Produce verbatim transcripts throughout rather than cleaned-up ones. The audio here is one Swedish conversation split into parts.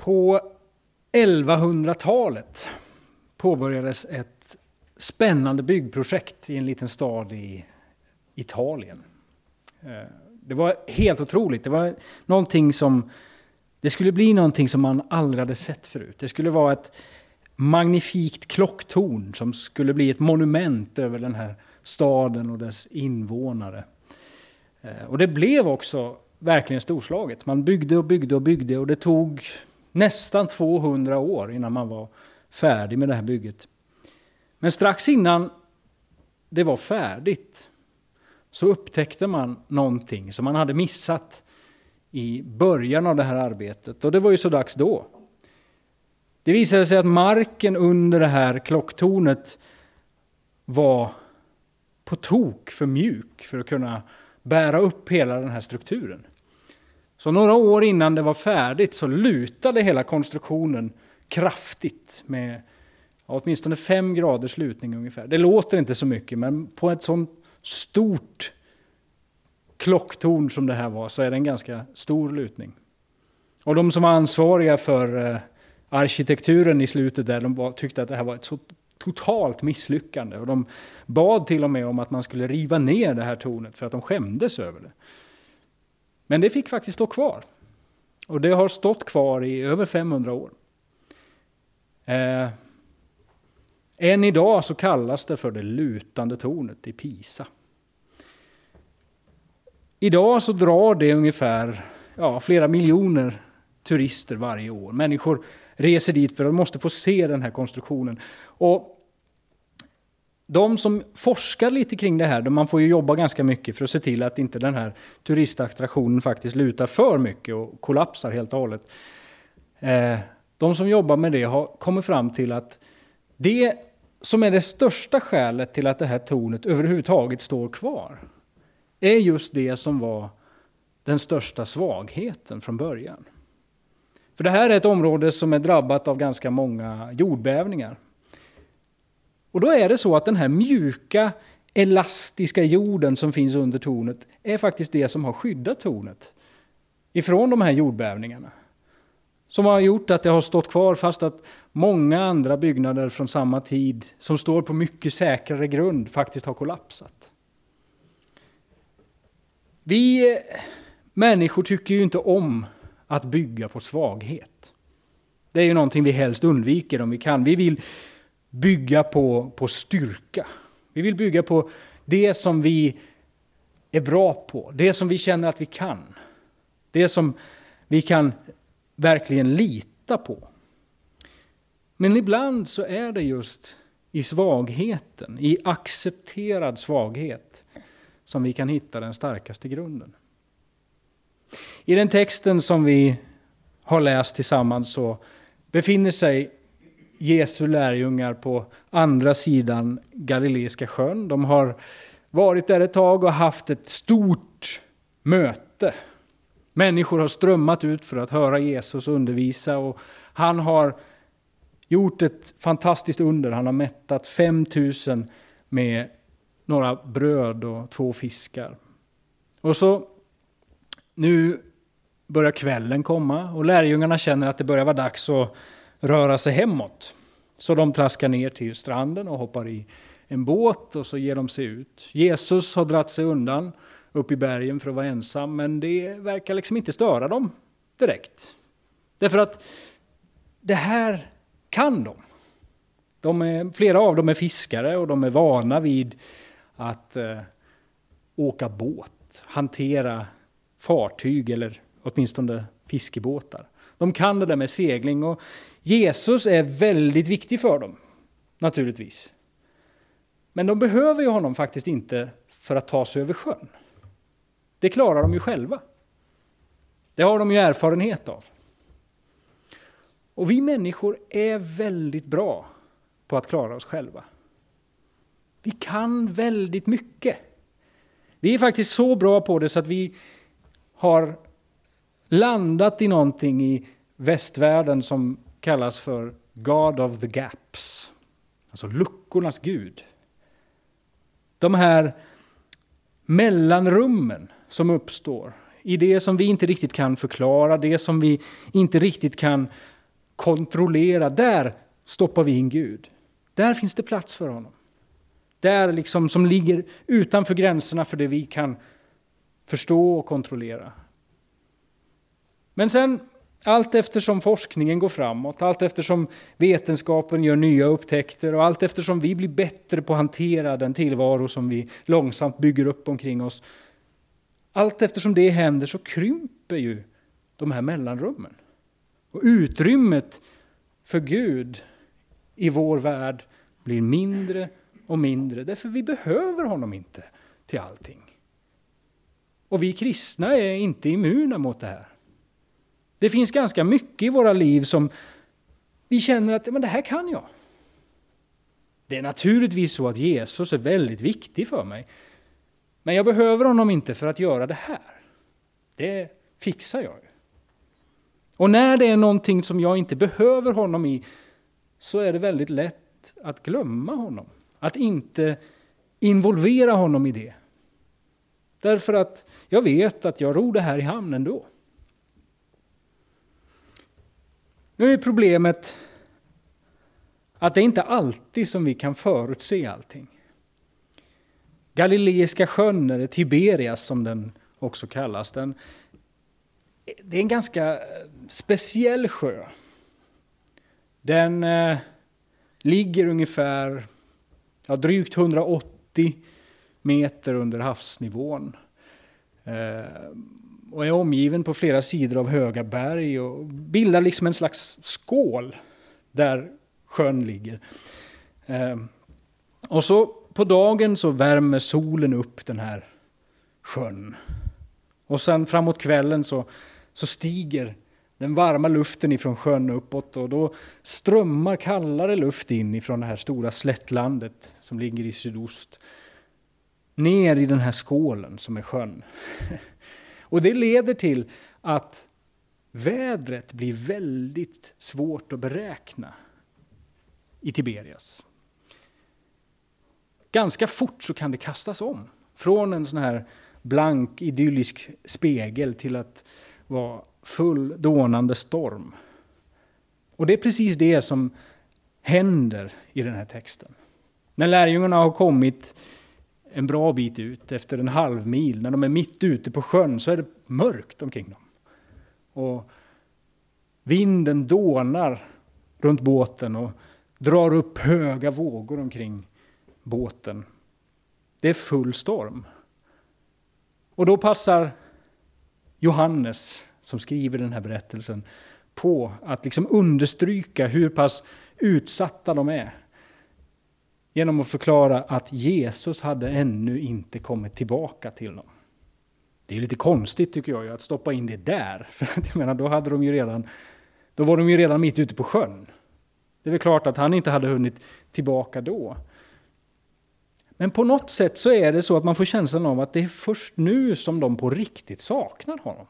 På elvahundratalet påbörjades ett spännande byggprojekt i en liten stad i Italien. Det var helt otroligt. Det var någonting som det skulle bli någonting som man aldrig hade sett förut. Det skulle vara ett magnifikt klocktorn som skulle bli ett monument över den här staden och dess invånare. Och det blev också verkligen storslaget. Man byggde och byggde och byggde och det tog nästan tvåhundra år innan man var färdig med det här bygget. Men strax innan det var färdigt så upptäckte man någonting som man hade missat i början av det här arbetet. Och det var ju så dags då. Det visade sig att marken under det här klocktornet var på tok för mjuk för att kunna bära upp hela den här strukturen. Så några år innan det var färdigt så lutade hela konstruktionen kraftigt med åtminstone fem graders lutning ungefär. Det låter inte så mycket, men på ett sånt stort klocktorn som det här var så är det en ganska stor lutning. Och de som var ansvariga för eh, arkitekturen i slutet där, de var, tyckte att det här var ett så totalt misslyckande. Och de bad till och med om att man skulle riva ner det här tornet för att de skämdes över det. Men det fick faktiskt stå kvar. Och det har stått kvar i över femhundra år. Eh, än idag så kallas det för det lutande tornet i Pisa. Idag så drar det ungefär ja, flera miljoner turister varje år. Människor reser dit för att de måste få se den här konstruktionen. Och de som forskar lite kring det här, man får ju jobba ganska mycket för att se till att inte den här turistattraktionen faktiskt lutar för mycket och kollapsar helt och hållet. De som jobbar med det har kommit fram till att det som är det största skälet till att det här tornet överhuvudtaget står kvar är just det som var den största svagheten från början. För det här är ett område som är drabbat av ganska många jordbävningar. Och då är det så att den här mjuka, elastiska jorden som finns under tornet är faktiskt det som har skyddat tornet ifrån de här jordbävningarna. Som har gjort att det har stått kvar fast att många andra byggnader från samma tid som står på mycket säkrare grund faktiskt har kollapsat. Vi människor tycker ju inte om att bygga på svaghet. Det är ju någonting vi helst undviker om vi kan. Vi vill bygga på, på styrka. Vi vill bygga på det som vi är bra på. Det som vi känner att vi kan. Det som vi kan verkligen lita på. Men ibland så är det just i svagheten, i accepterad svaghet, som vi kan hitta den starkaste grunden. I den texten som vi har läst tillsammans så befinner sig Jesu lärjungar på andra sidan Galileiska sjön. De har varit där ett tag och haft ett stort möte. Människor har strömmat ut för att höra Jesus undervisa och han har gjort ett fantastiskt under. Han har mättat fem tusen med några bröd och två fiskar. Och så nu börjar kvällen komma och lärjungarna känner att det börjar vara dags att röra sig hemåt. Så de traskar ner till stranden och hoppar i en båt och så ger de sig ut. Jesus har dratt sig undan upp i bergen för att vara ensam, men det verkar liksom inte störa dem direkt. Därför att det här kan de. de är, flera av dem är fiskare och de är vana vid att eh, åka båt, hantera fartyg eller åtminstone fiskebåtar. De kan det där med segling och Jesus är väldigt viktig för dem, naturligtvis. Men de behöver ju honom faktiskt inte för att ta sig över sjön. Det klarar de ju själva. Det har de ju erfarenhet av. Och vi människor är väldigt bra på att klara oss själva. Vi kan väldigt mycket. Vi är faktiskt så bra på det så att vi har landat i någonting i västvärlden som kallas för God of the Gaps. Alltså luckornas Gud. De här mellanrummen som uppstår i det som vi inte riktigt kan förklara, det som vi inte riktigt kan kontrollera, där stoppar vi in Gud. Där finns det plats för honom. Där liksom som ligger utanför gränserna för det vi kan förstå och kontrollera. Men sen, allt eftersom forskningen går framåt, allt eftersom vetenskapen gör nya upptäckter och allt eftersom vi blir bättre på att hantera den tillvaro som vi långsamt bygger upp omkring oss, allt eftersom det händer så krymper ju de här mellanrummen. Och utrymmet för Gud i vår värld blir mindre och mindre, därför vi behöver honom inte till allting. Och vi kristna är inte immuna mot det här. Det finns ganska mycket i våra liv som vi känner att men det här kan jag. Det är naturligtvis så att Jesus är väldigt viktig för mig. Men jag behöver honom inte för att göra det här. Det fixar jag. Och när det är någonting som jag inte behöver honom i, så är det väldigt lätt att glömma honom. Att inte involvera honom i det. Därför att jag vet att jag ror det här i hamn ändå. Nu är problemet att det inte alltid som vi kan förutse allting. Galileiska sjön, eller Tiberias som den också kallas, den, det är en ganska speciell sjö. Den eh, ligger ungefär ja, drygt hundraåttio meter under havsnivån. Eh, och är omgiven på flera sidor av höga berg och bildar liksom en slags skål där sjön ligger. Eh, och så på dagen så värmer solen upp den här sjön. Och sen framåt kvällen så, så stiger den varma luften ifrån sjön uppåt och då strömmar kallare luft in ifrån det här stora slättlandet som ligger i sydost ner i den här skålen som är sjön. Och det leder till att vädret blir väldigt svårt att beräkna i Tiberias. Ganska fort så kan det kastas om. Från en sån här blank idyllisk spegel till att vara full dånande storm. Och det är precis det som händer i den här texten. När lärjungarna har kommit en bra bit ut efter en halv mil, när de är mitt ute på sjön, så är det mörkt omkring dem. Och vinden dånar runt båten och drar upp höga vågor omkring båten. Det är full storm. Och då passar Johannes, som skriver den här berättelsen, på att liksom understryka hur pass utsatta de är. Genom att förklara att Jesus hade ännu inte kommit tillbaka till dem. Det är lite konstigt tycker jag att stoppa in det där. För att jag menar, då, hade de ju redan, då var de ju redan mitt ute på sjön. Det är väl klart att han inte hade hunnit tillbaka då. Men på något sätt så är det så att man får känslan av att det är först nu som de på riktigt saknar honom.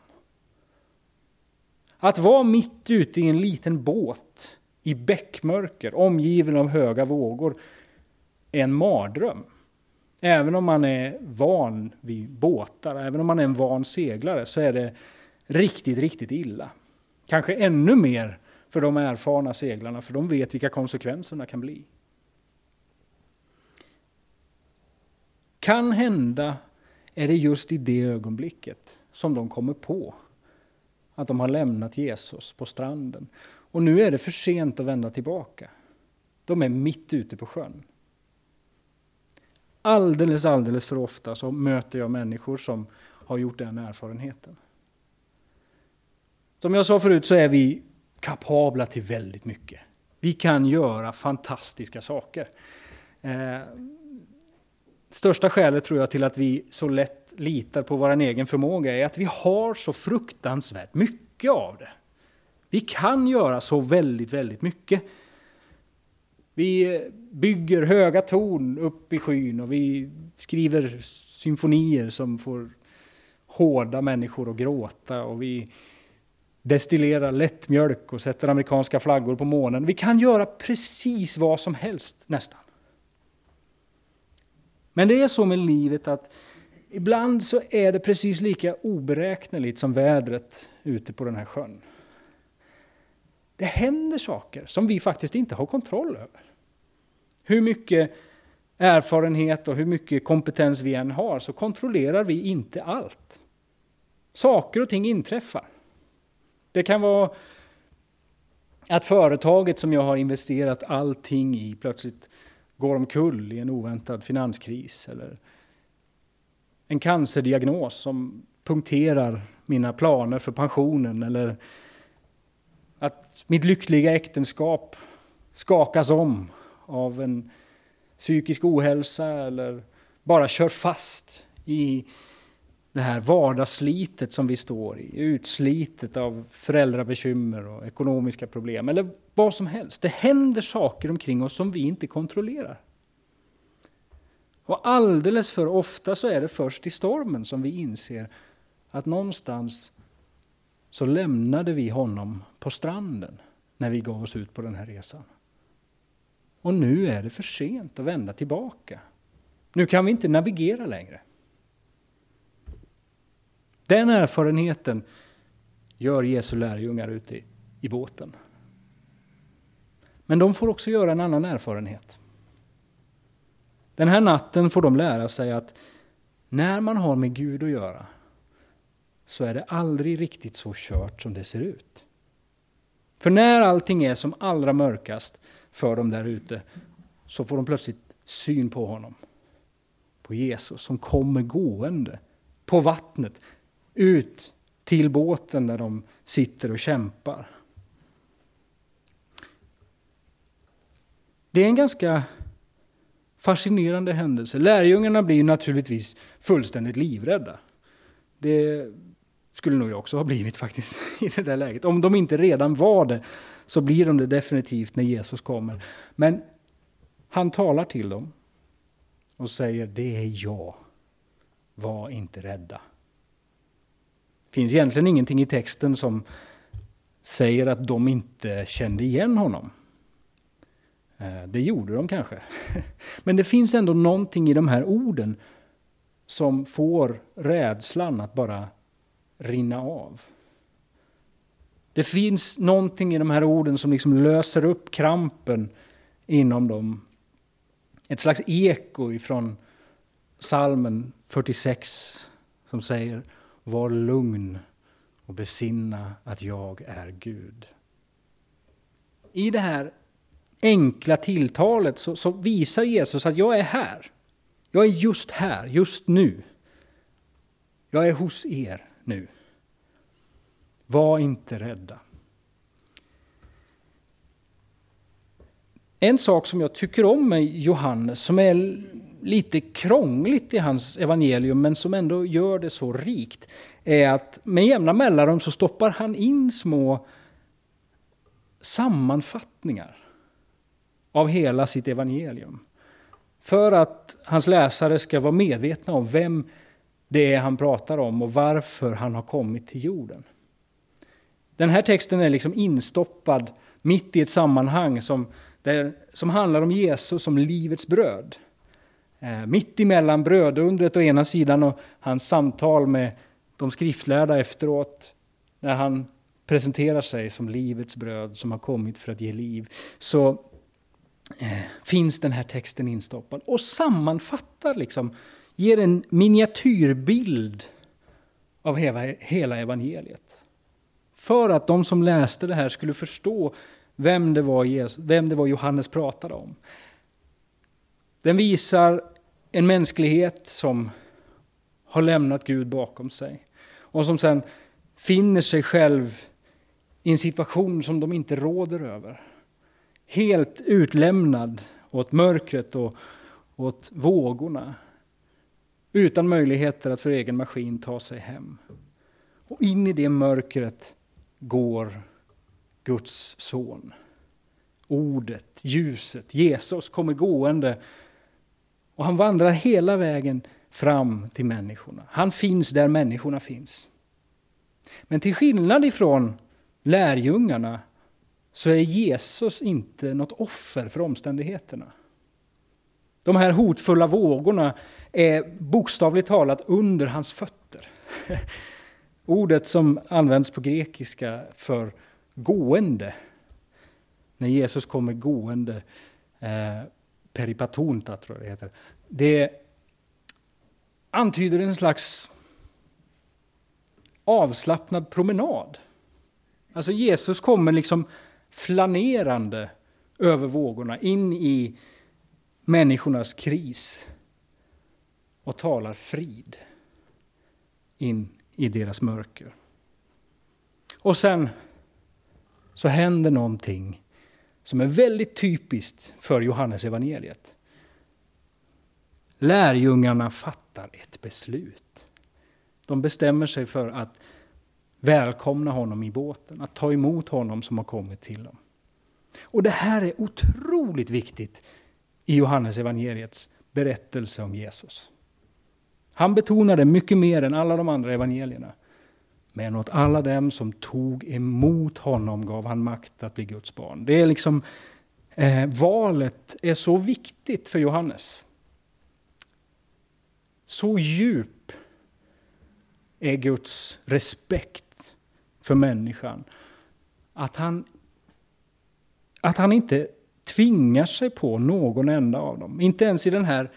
Att vara mitt ute i en liten båt i bäckmörker, omgiven av höga vågor, är en mardröm. Även om man är van vid båtar, även om man är en van seglare, så är det riktigt, riktigt illa. Kanske ännu mer för de erfarna seglarna, för de vet vilka konsekvenserna kan bli. Kan hända är det just i det ögonblicket som de kommer på att de har lämnat Jesus på stranden. Och nu är det för sent att vända tillbaka. De är mitt ute på sjön. Alldeles, alldeles för ofta så möter jag människor som har gjort den erfarenheten. Som jag sa förut så är vi kapabla till väldigt mycket. Vi kan göra fantastiska saker. Eh, största skälet tror jag till att vi så lätt litar på vår egen förmåga är att vi har så fruktansvärt mycket av det. Vi kan göra så väldigt, väldigt mycket. Vi bygger höga torn upp i skyn och vi skriver symfonier som får hårda människor att gråta och vi destillerar lättmjölk och sätter amerikanska flaggor på månen. Vi kan göra precis vad som helst nästan. Men det är så med livet att ibland så är det precis lika oberäkneligt som vädret ute på den här sjön. Det händer saker som vi faktiskt inte har kontroll över. Hur mycket erfarenhet och hur mycket kompetens vi än har så kontrollerar vi inte allt. Saker och ting inträffar. Det kan vara att företaget som jag har investerat allting i plötsligt går omkull i en oväntad finanskris. Eller en cancerdiagnos som punkterar mina planer för pensionen. Eller att mitt lyckliga äktenskap skakas om av en psykisk ohälsa. Eller bara kör fast i det här vardagsslitet som vi står i. Utslitet av föräldrabekymmer och ekonomiska problem. Eller vad som helst. Det händer saker omkring oss som vi inte kontrollerar. Och alldeles för ofta så är det först i stormen som vi inser att någonstans så lämnade vi honom på stranden när vi gav oss ut på den här resan. Och nu är det för sent att vända tillbaka. Nu kan vi inte navigera längre. Den erfarenheten gör Jesu lärjungar ute i, i båten. Men de får också göra en annan erfarenhet. Den här natten får de lära sig att när man har med Gud att göra så är det aldrig riktigt så kört som det ser ut. För när allting är som allra mörkast för dem där ute så får de plötsligt syn på honom. På Jesus som kommer gående på vattnet ut till båten där de sitter och kämpar. Det är en ganska fascinerande händelse. Lärjungarna blir naturligtvis fullständigt livrädda. Det skulle nog jag också ha blivit faktiskt i det där läget. Om de inte redan var det så blir de det definitivt när Jesus kommer. Men han talar till dem och säger: det är jag. Var inte rädda. Det finns egentligen ingenting i texten som säger att de inte kände igen honom. Det gjorde de kanske. Men det finns ändå någonting i de här orden som får rädslan att bara rinna av. Det finns någonting i de här orden som liksom löser upp krampen inom dem. Ett slags eko ifrån Psalmen fyrtiosex som säger: var lugn och besinna att jag är Gud. I det här enkla tilltalet så, så visar Jesus att jag är här. Jag är just här, just nu. Jag är hos er nu. Var inte rädda. En sak som jag tycker om med Johannes, som är lite krångligt i hans evangelium men som ändå gör det så rikt, är att med jämna mellanrum så stoppar han in små sammanfattningar av hela sitt evangelium. För att hans läsare ska vara medvetna om vem det är han pratar om och varför han har kommit till jorden. Den här texten är liksom instoppad mitt i ett sammanhang som, där, som handlar om Jesus som livets bröd. Eh, mitt emellan brödundret å ena sidan och hans samtal med de skriftlärda efteråt, när han presenterar sig som livets bröd som har kommit för att ge liv, så eh, finns den här texten instoppad och sammanfattar, liksom, ger en miniatyrbild av hela, hela evangeliet. För att de som läste det här skulle förstå vem det var, Jesus, vem det var Johannes pratade om. Den visar en mänsklighet som har lämnat Gud bakom sig. Och som sen finner sig själv i en situation som de inte råder över. Helt utlämnad åt mörkret och åt vågorna. Utan möjligheter att för egen maskin ta sig hem. Och in i det mörkret går Guds son. Ordet, ljuset, Jesus kommer gående. Och han vandrar hela vägen fram till människorna. Han finns där människorna finns. Men till skillnad ifrån lärjungarna så är Jesus inte något offer för omständigheterna. De här hotfulla vågorna är bokstavligt talat under hans fötter. Ordet som används på grekiska för gående när Jesus kommer gående, eh, peripatonta tror jag det heter, det antyder en slags avslappnad promenad. Alltså Jesus kommer liksom flanerande över vågorna in i människornas kris och talar frid in i deras mörker. Och sen så händer någonting som är väldigt typiskt för Johannes evangeliet. Lärjungarna fattar ett beslut. De bestämmer sig för att välkomna honom i båten, att ta emot honom som har kommit till dem. Och det här är otroligt viktigt i Johannes evangeliets berättelse om Jesus. Han betonar det mycket mer än alla de andra evangelierna. Men åt alla dem som tog emot honom gav han makt att bli Guds barn. Det är liksom, eh, valet är så viktigt för Johannes. Så djup är Guds respekt för människan att han, att han inte tvingar sig på någon enda av dem. Inte ens i den här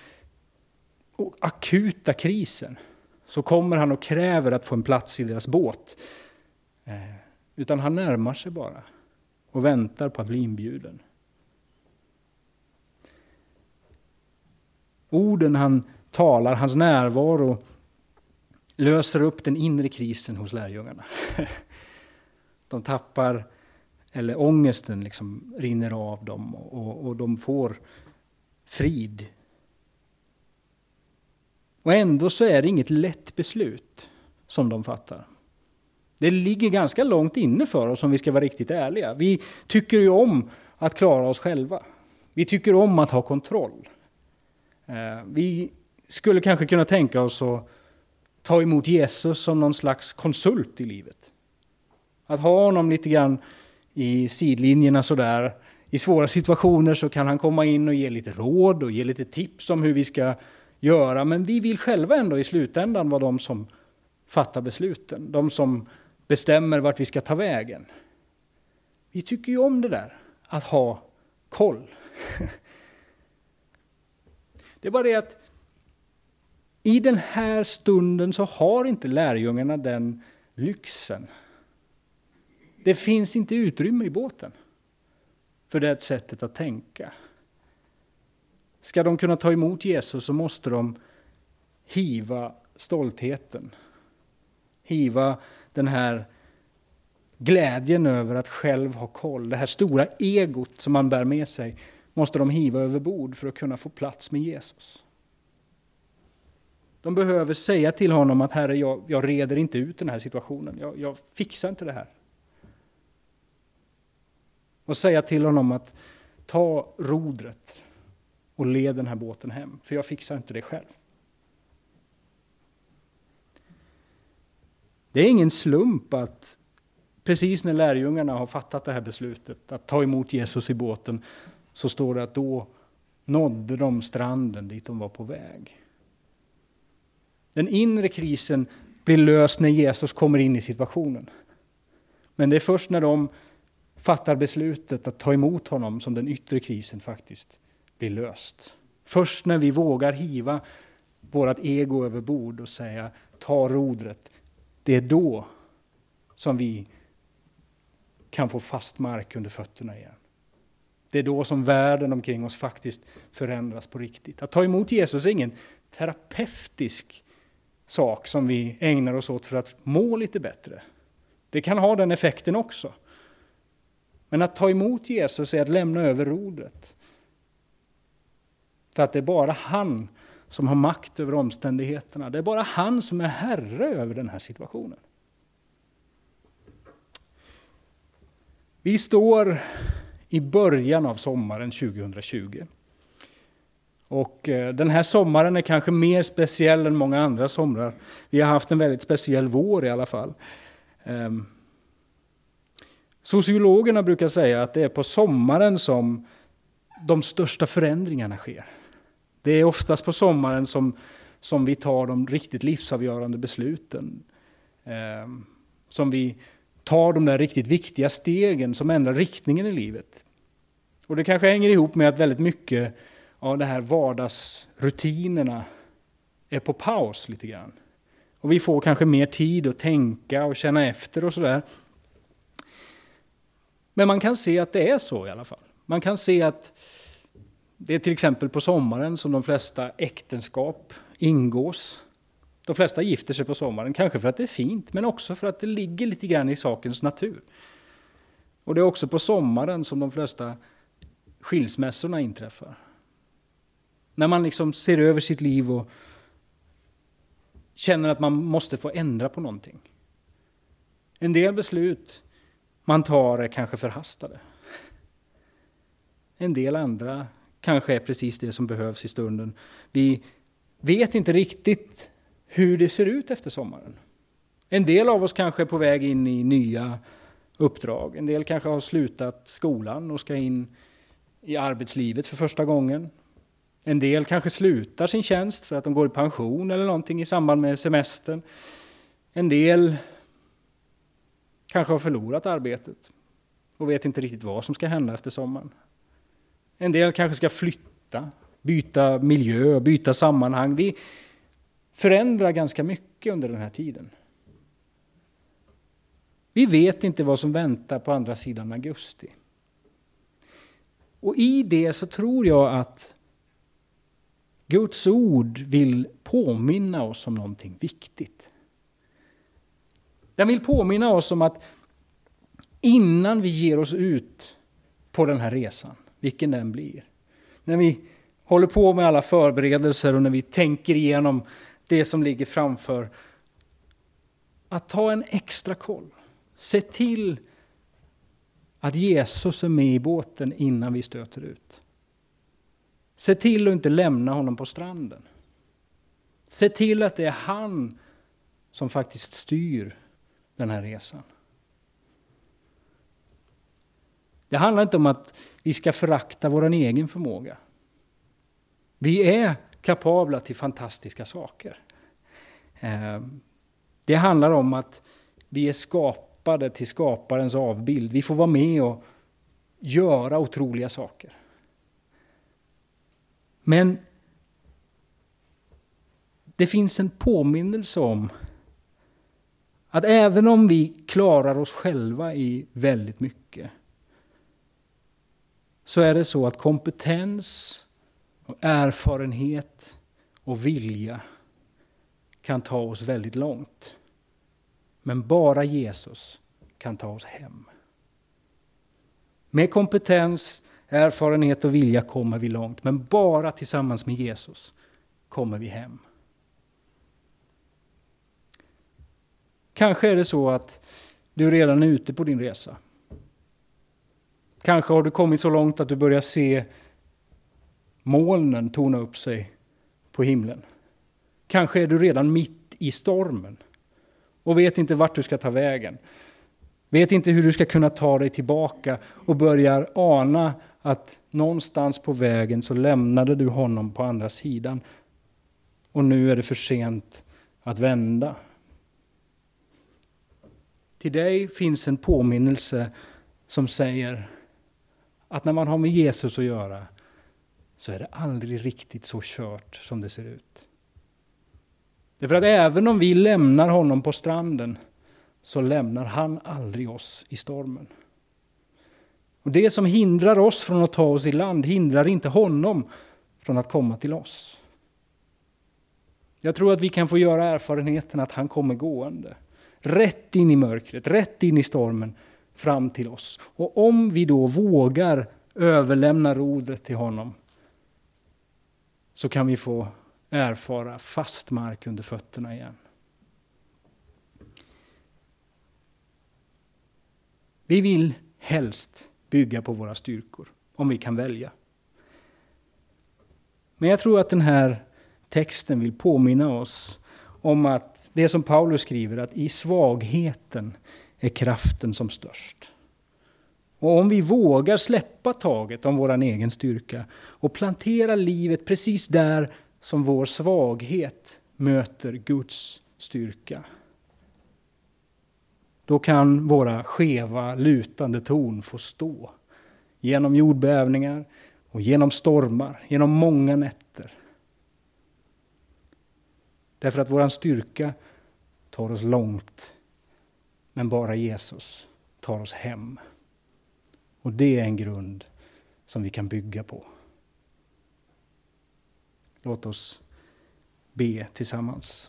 akuta krisen så kommer han och kräver att få en plats i deras båt. Eh, utan han närmar sig bara och väntar på att bli inbjuden. Orden han talar, hans närvaro, löser upp den inre krisen hos lärjungarna. De tappar, eller ångesten liksom rinner av dem och, och de får frid. Och ändå så är det inget lätt beslut som de fattar. Det ligger ganska långt inne för oss om vi ska vara riktigt ärliga. Vi tycker ju om att klara oss själva. Vi tycker om att ha kontroll. Vi skulle kanske kunna tänka oss att ta emot Jesus som någon slags konsult i livet. Att ha honom lite grann i sidlinjerna sådär. I svåra situationer så kan han komma in och ge lite råd och ge lite tips om hur vi ska göra. Men vi vill själva ändå i slutändan vara de som fattar besluten. De som bestämmer vart vi ska ta vägen. Vi tycker ju om det där, att ha koll. Det är bara det att i den här stunden så har inte lärjungarna den lyxen. Det finns inte utrymme i båten för det sättet att tänka. Ska de kunna ta emot Jesus så måste de hiva stoltheten. Hiva den här glädjen över att själv ha koll. Det här stora egot som man bär med sig måste de hiva över bord för att kunna få plats med Jesus. De behöver säga till honom att Herre, jag, jag reder inte ut den här situationen. Jag, jag fixar inte det här. Och säga till honom att ta rodret och led den här båten hem. För jag fixar inte det själv. Det är ingen slump att precis när lärjungarna har fattat det här beslutet att ta emot Jesus i båten så står det att då nådde de stranden dit de var på väg. Den inre krisen blir löst när Jesus kommer in i situationen. Men det är först när de fattar beslutet att ta emot honom som den yttre krisen faktiskt blir löst. Först när vi vågar hiva vårat ego över bord och säga ta rodret. Det är då som vi kan få fast mark under fötterna igen. Det är då som världen omkring oss faktiskt förändras på riktigt. Att ta emot Jesus är ingen terapeutisk sak som vi ägnar oss åt för att må lite bättre. Det kan ha den effekten också. Men att ta emot Jesus är att lämna över rodret. För att det är bara han som har makt över omständigheterna. Det är bara han som är herre över den här situationen. Vi står i början av sommaren tjugohundratjugo. Och den här sommaren är kanske mer speciell än många andra somrar. Vi har haft en väldigt speciell vår i alla fall. Sociologerna brukar säga att det är på sommaren som de största förändringarna sker. Det är oftast på sommaren som, som vi tar de riktigt livsavgörande besluten. Som vi tar de där riktigt viktiga stegen som ändrar riktningen i livet. Och det kanske hänger ihop med att väldigt mycket av de här vardagsrutinerna är på paus lite grann. Och vi får kanske mer tid att tänka och känna efter och sådär. Men man kan se att det är så i alla fall. Man kan se att det är till exempel på sommaren som de flesta äktenskap ingås. De flesta gifter sig på sommaren, kanske för att det är fint, men också för att det ligger lite grann i sakens natur. Och det är också på sommaren som de flesta skilsmässorna inträffar. När man liksom ser över sitt liv och känner att man måste få ändra på någonting. En del beslut man tar är kanske förhastade. En del andra kanske är precis det som behövs i stunden. Vi vet inte riktigt hur det ser ut efter sommaren. En del av oss kanske är på väg in i nya uppdrag. En del kanske har slutat skolan och ska in i arbetslivet för första gången. En del kanske slutar sin tjänst för att de går i pension eller någonting i samband med semestern. En del kanske har förlorat arbetet och vet inte riktigt vad som ska hända efter sommaren. En del kanske ska flytta, byta miljö, byta sammanhang. Vi förändrar ganska mycket under den här tiden. Vi vet inte vad som väntar på andra sidan augusti. Och i det så tror jag att Guds ord vill påminna oss om någonting viktigt. Den vill påminna oss om att innan vi ger oss ut på den här resan, vilken den blir, när vi håller på med alla förberedelser och när vi tänker igenom det som ligger framför, att ta en extra koll. Se till att Jesus är med i båten innan vi stöter ut. Se till att inte lämna honom på stranden. Se till att det är han som faktiskt styr den här resan. Det handlar inte om att vi ska förakta vår egen förmåga. Vi är kapabla till fantastiska saker. Det handlar om att vi är skapade till skaparens avbild. Vi får vara med och göra otroliga saker. Men det finns en påminnelse om att även om vi klarar oss själva i väldigt mycket, så är det så att kompetens och erfarenhet och vilja kan ta oss väldigt långt. Men bara Jesus kan ta oss hem. Med kompetens, erfarenhet och vilja kommer vi långt. Men bara tillsammans med Jesus kommer vi hem. Kanske är det så att du redan är ute på din resa. Kanske har du kommit så långt att du börjar se molnen torna upp sig på himlen. Kanske är du redan mitt i stormen och vet inte vart du ska ta vägen. Vet inte hur du ska kunna ta dig tillbaka och börjar ana att någonstans på vägen så lämnade du honom på andra sidan. Och nu är det för sent att vända. Till dig finns en påminnelse som säger att när man har med Jesus att göra så är det aldrig riktigt så kört som det ser ut. Därför att även om vi lämnar honom på stranden så lämnar han aldrig oss i stormen. Och det som hindrar oss från att ta oss i land hindrar inte honom från att komma till oss. Jag tror att vi kan få göra erfarenheten att han kommer gående. Rätt in i mörkret, rätt in i stormen, fram till oss. Och om vi då vågar överlämna rodret till honom så kan vi få erfara fast mark under fötterna igen. Vi vill helst bygga på våra styrkor, om vi kan välja. Men jag tror att den här texten vill påminna oss om att det som Paulus skriver, att i svagheten är kraften som störst. Och om vi vågar släppa taget om vår egen styrka och plantera livet precis där som vår svaghet möter Guds styrka, då kan våra skeva, lutande torn få stå genom jordbävningar och genom stormar, genom många nätter. Därför att våran styrka tar oss långt, men bara Jesus tar oss hem. Och det är en grund som vi kan bygga på. Låt oss be tillsammans.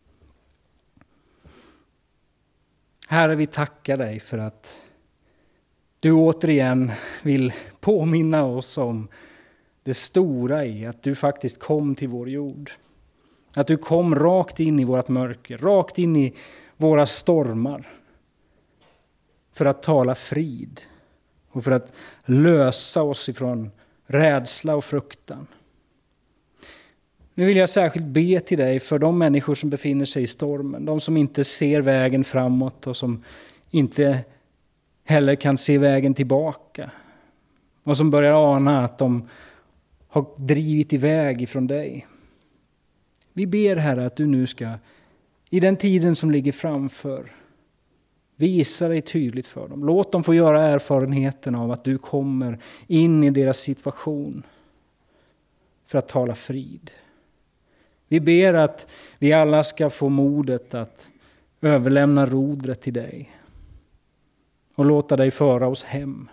Herre, vi tackar dig för att du återigen vill påminna oss om det stora i att du faktiskt kom till vår jord. Att du kom rakt in i vårt mörker, rakt in i våra stormar. För att tala frid och för att lösa oss ifrån rädsla och fruktan. Nu vill jag särskilt be till dig för de människor som befinner sig i stormen. De som inte ser vägen framåt och som inte heller kan se vägen tillbaka. Och som börjar ana att de har drivit iväg ifrån dig. Vi ber, Herre, att du nu ska i den tiden som ligger framför visa dig tydligt för dem. Låt dem få göra erfarenheten av att du kommer in i deras situation för att tala frid. Vi ber att vi alla ska få modet att överlämna rodret till dig och låta dig föra oss hem.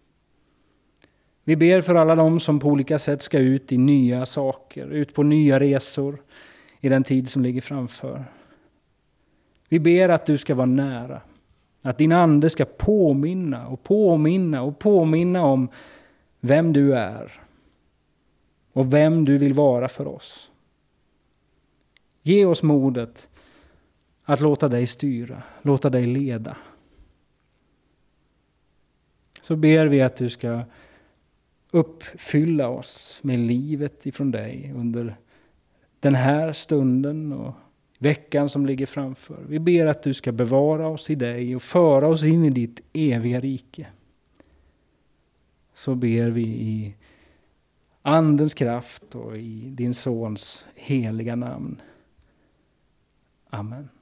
Vi ber för alla de som på olika sätt ska ut i nya saker, ut på nya resor i den tid som ligger framför. Vi ber att du ska vara nära, att din ande ska påminna och påminna och påminna om vem du är och vem du vill vara för oss. Ge oss modet att låta dig styra, låta dig leda. Så ber vi att du ska uppfylla oss med livet ifrån dig under den här stunden och veckan som ligger framför. Vi ber att du ska bevara oss i dig och föra oss in i ditt eviga rike. Så ber vi i Andens kraft och i din sons heliga namn. Amen.